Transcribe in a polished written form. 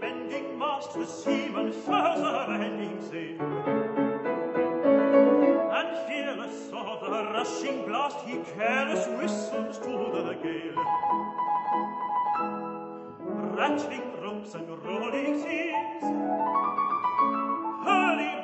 bending mast, the seaman further bending sail. And fearless of the rushing blast, he careless whistles to the gale. Rattling ropes and rolling seas, hurling